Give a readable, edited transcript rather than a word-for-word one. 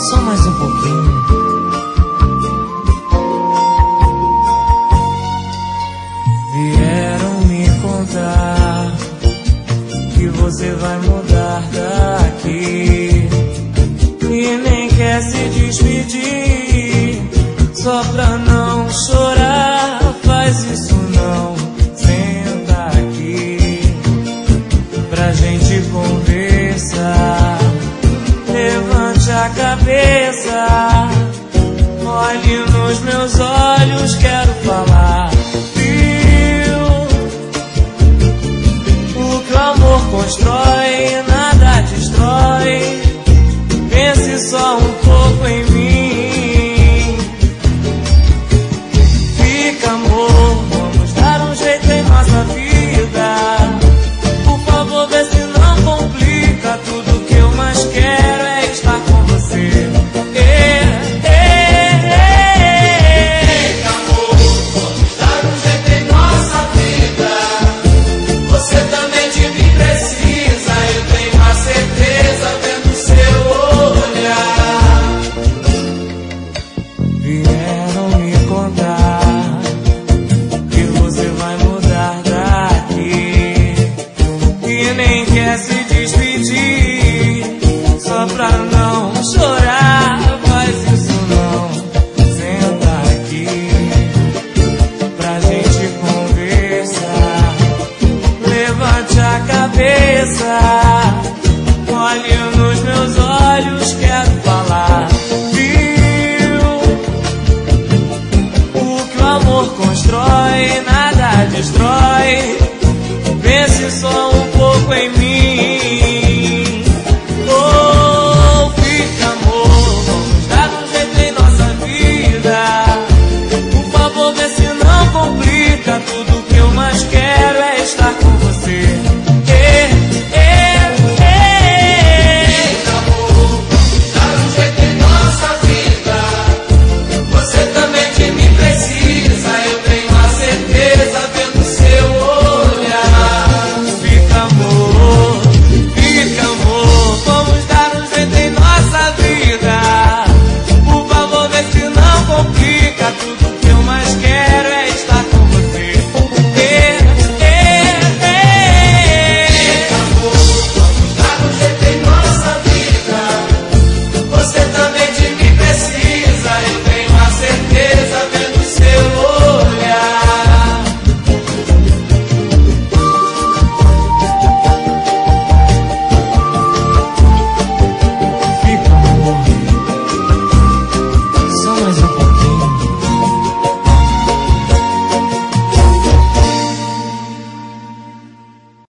só mais um pouquinho. Vieram me contar que você vai mudar daqui e nem quer se despedir, só pra não chorar. Faz isso não, senta aqui pra gente conversar. Levante a cabeça, olhe nos meus olhos, quero falar. O que o amor constrói, nada destrói. Pense só um pouco em mim. Fica, amor, vamos dar um jeito em nossa vida. Por favor, vê se não complica. Tudo que eu mais quero é estar com você. Fica, amor, vamos dar um jeito em nossa vida. Você também de mim precisa, eu tenho a certeza vendo seu olhar. Vieram me contar que você vai mudar daqui e nem quer se despedir, só pra não chorar. Faz isso não, senta aqui pra gente conversar. Levante a cabeça, olhe nos meus olhos, quero falar. Viu? O que o amor constrói, nada destrói.